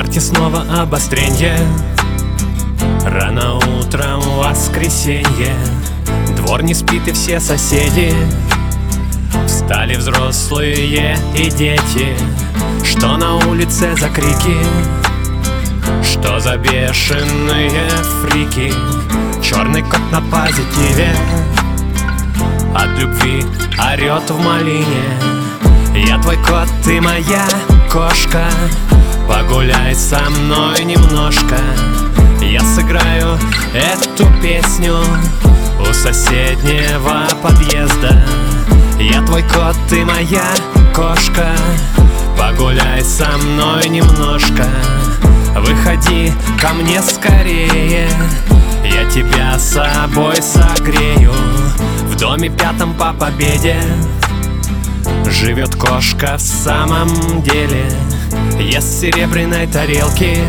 карте снова обостренье. Рано утром воскресенье. Двор не спит и все соседи. Встали взрослые и дети. Что на улице за крики? Что за бешеные фрики? Черный кот на позитиве, от любви орет в малине. Я твой кот, ты моя кошка. Погуляй со мной немножко. Я сыграю эту песню у соседнего подъезда. Я твой кот, ты моя кошка. Погуляй со мной немножко. Выходи ко мне скорее, я тебя с собой согрею. В доме 5 по Победе живет кошка в самом деле. Ест серебряной тарелки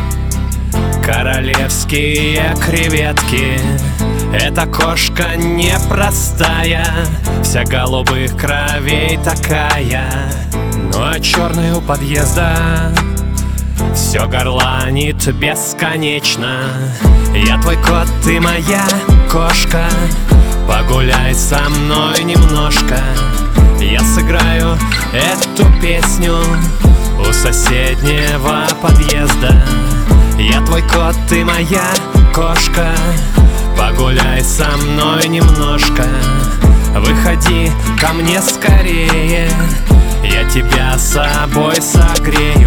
королевские креветки. Эта кошка непростая, вся голубых кровей такая. Ну а черный у подъезда все горланит бесконечно. Я твой кот, ты моя кошка. Погуляй со мной немножко. Я сыграю эту песню у соседнего подъезда. Я твой кот, ты моя кошка. Погуляй со мной немножко. Выходи ко мне скорее, я тебя с собой согрею.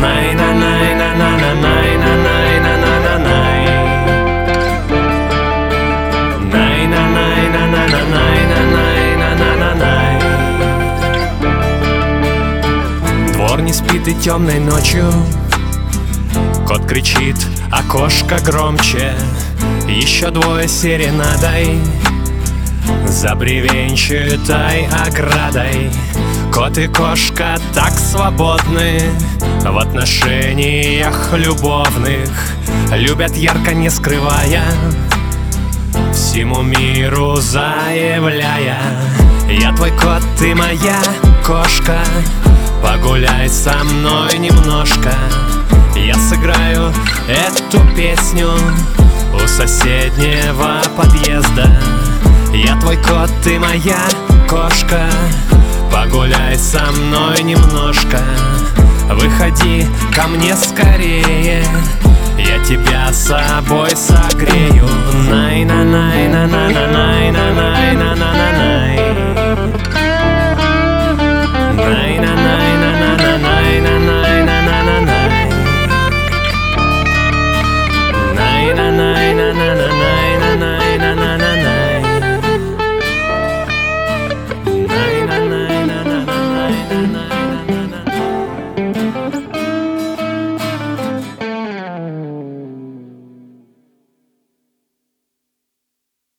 Двор не спит и темной ночью кот кричит, а кошка громче. Еще двое серенадой за бревенчатой оградой. Кот и кошка так свободны в отношениях любовных. Любят ярко, не скрывая, всему миру заявляя: я твой кот, ты моя кошка. Погуляй со мной немножко. Я сыграю эту песню у соседнего подъезда. Я твой кот, ты моя кошка. Погуляй со мной немножко. Выходи ко мне скорее, я тебя с собой согрею.